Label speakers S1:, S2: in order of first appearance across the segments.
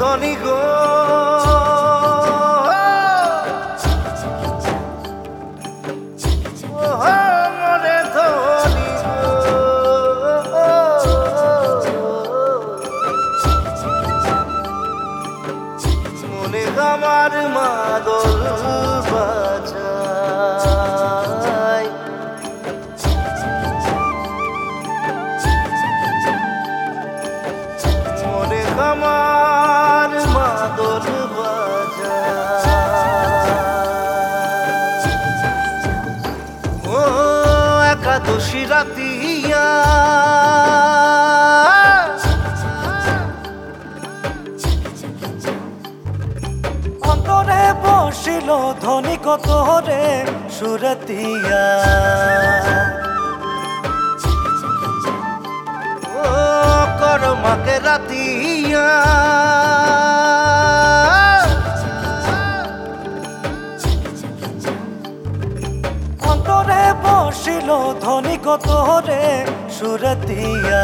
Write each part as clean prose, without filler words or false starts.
S1: ধনী গো মরে ধনী গো মনে আমার মাদল বাজায় মনে আমার মাদল বাজায় ও একাদশী রাতিয়া অন্তরে বসিল ধনী কত রে সুরতিয়া ও করমাকে রাতিয়া অন্তরে বসিল ধনী কত রে সুরতিয়া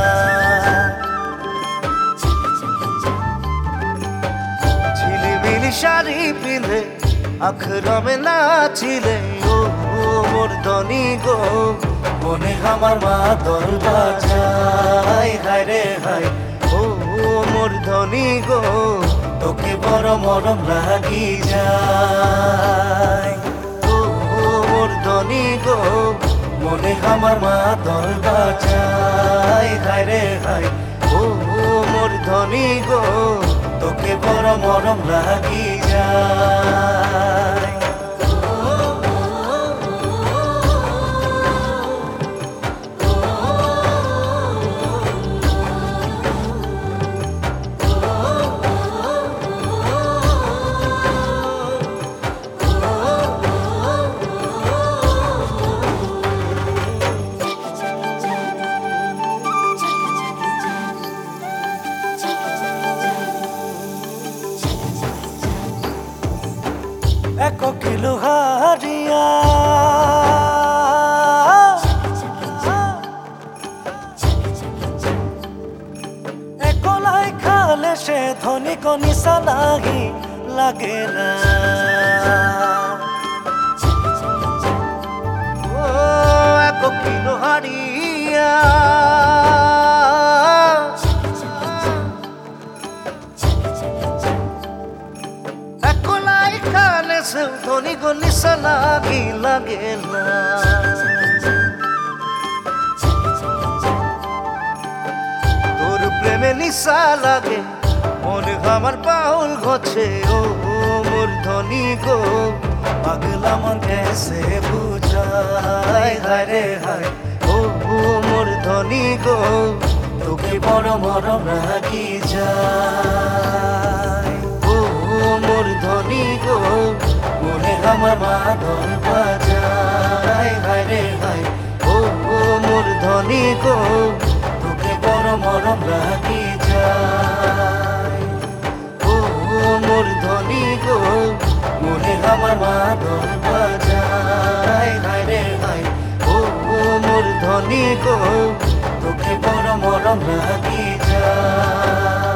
S1: ঝিলিমিলি শাড়ি পিলে আখরামে নাচিলে ও মোর ধনী গো মনে আমার মাদল বাজায় হায় রে হায় ও মোর ধনী গো তোকে বড় মরম লাগি যায় ও মোর ধনী গো মনে আমার মাদল বাজায় হায় রে হায় ও মোর ধনী গো তোকে বড় মরম লাগি যায় এক কিলো হারিয়া একলাই খালে সে ধনী কনিসা লাগি লাগে না ও এক কিলো হারিয়া ধনী গো নিশা লাগি লাগে না তোর প্রেমে নিশা লাগে মনে আমার পাউল ঘছে ও মোর ধনী গো পাগলা মন কেসে বুঝায় হায় রে হায় ও মোর ধনী গো তোকে বড় মরম লাগি যায় ও মোর ধনী গো মনে আমার মাদল বাজায় হায় রে হায় ও মোর ধনী গো তোকে বড় মরম লাগি যায় ও মোর ধনী গো মনে আমার মাদল বাজায় হায় রে হায় ও মোর ধনী গো তোকে বড় মরম লাগি যায়।